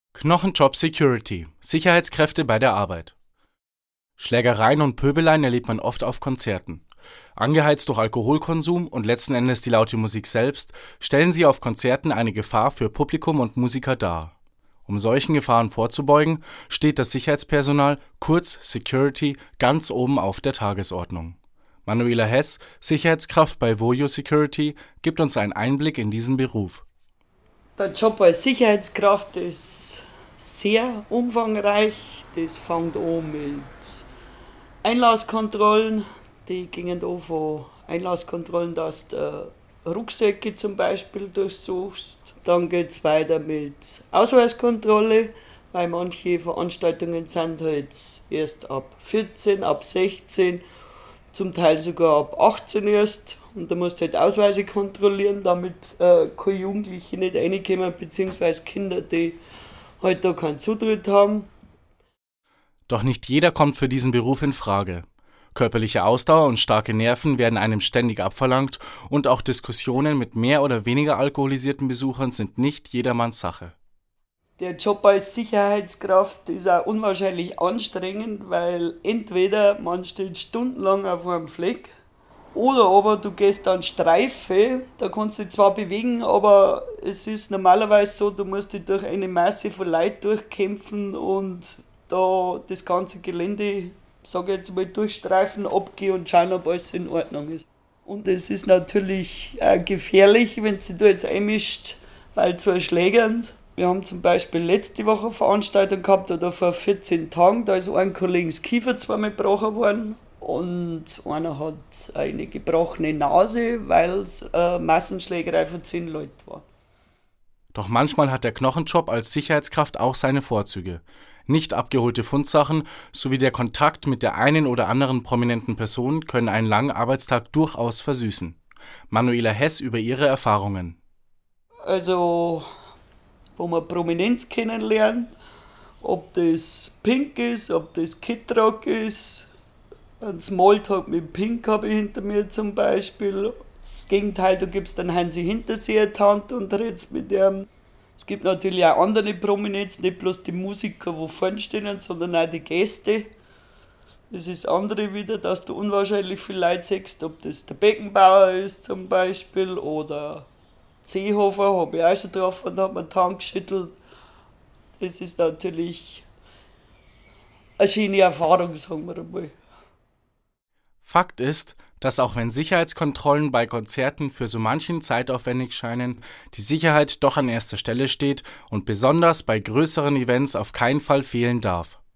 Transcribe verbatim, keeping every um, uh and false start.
Knochenjob Security – Sicherheitskräfte bei der Arbeit. Schlägereien und Pöbeleien erlebt man oft auf Konzerten. Angeheizt durch Alkoholkonsum und letzten Endes die laute Musik selbst, stellen sie auf Konzerten eine Gefahr für Publikum und Musiker dar. Um solchen Gefahren vorzubeugen, steht das Sicherheitspersonal, kurz Security, ganz oben auf der Tagesordnung. Manuela Hess, Sicherheitskraft bei Vojo Security, gibt uns einen Einblick in diesen Beruf. Der Job als Sicherheitskraft ist sehr umfangreich. Das fängt an mit Einlasskontrollen. Die gingen an von Einlasskontrollen, dass du Rucksäcke zum Beispiel durchsuchst. Dann geht es weiter mit Ausweiskontrolle, weil manche Veranstaltungen sind halt erst ab vierzehn, ab sechzehn, zum Teil sogar ab achtzehn erst. Und da musst du halt Ausweise kontrollieren, damit äh, keine Jugendliche nicht reinkommen, beziehungsweise Kinder, die halt da keinen Zutritt haben. Doch nicht jeder kommt für diesen Beruf in Frage. Körperliche Ausdauer und starke Nerven werden einem ständig abverlangt und auch Diskussionen mit mehr oder weniger alkoholisierten Besuchern sind nicht jedermanns Sache. Der Job als Sicherheitskraft ist auch unwahrscheinlich anstrengend, weil entweder man steht stundenlang auf einem Fleck oder aber du gehst dann Streife, da kannst du dich zwar bewegen, aber es ist normalerweise so, du musst dich durch eine Masse von Leuten durchkämpfen und da das ganze Gelände, sage ich jetzt mal, durchstreifen, abgehen und schauen, ob alles in Ordnung ist. Und es ist natürlich auch gefährlich, wenn du dich da jetzt einmischt, weil zu Schlägern. Wir haben zum Beispiel letzte Woche eine Veranstaltung gehabt, oder vor vierzehn Tagen, da ist ein Kollegen das Kiefer zweimal gebrochen worden und einer hat eine gebrochene Nase, weil es eine Massenschlägerei von zehn Leuten war. Doch manchmal hat der Knochenjob als Sicherheitskraft auch seine Vorzüge. Nicht abgeholte Fundsachen sowie der Kontakt mit der einen oder anderen prominenten Person können einen langen Arbeitstag durchaus versüßen. Manuela Hess über ihre Erfahrungen. Also, wo man Prominenz kennenlernt, ob das Pink ist, ob das Kid Rock ist. Ein Smalltalk mit Pink habe ich hinter mir zum Beispiel. Das Gegenteil, du gibst dann Hansi Hinterseher die Hand und redest mit ihm. Es gibt natürlich auch andere Prominenz, nicht bloß die Musiker, die vorne stehen, sondern auch die Gäste. Das ist das andere wieder, dass du unwahrscheinlich viel Leute siehst, ob das der Beckenbauer ist zum Beispiel oder Seehofer, habe ich auch schon getroffen und habe mir die Hand geschüttelt. Das ist natürlich eine schöne Erfahrung, sagen wir einmal. Fakt ist, dass auch wenn Sicherheitskontrollen bei Konzerten für so manchen zeitaufwendig scheinen, die Sicherheit doch an erster Stelle steht und besonders bei größeren Events auf keinen Fall fehlen darf.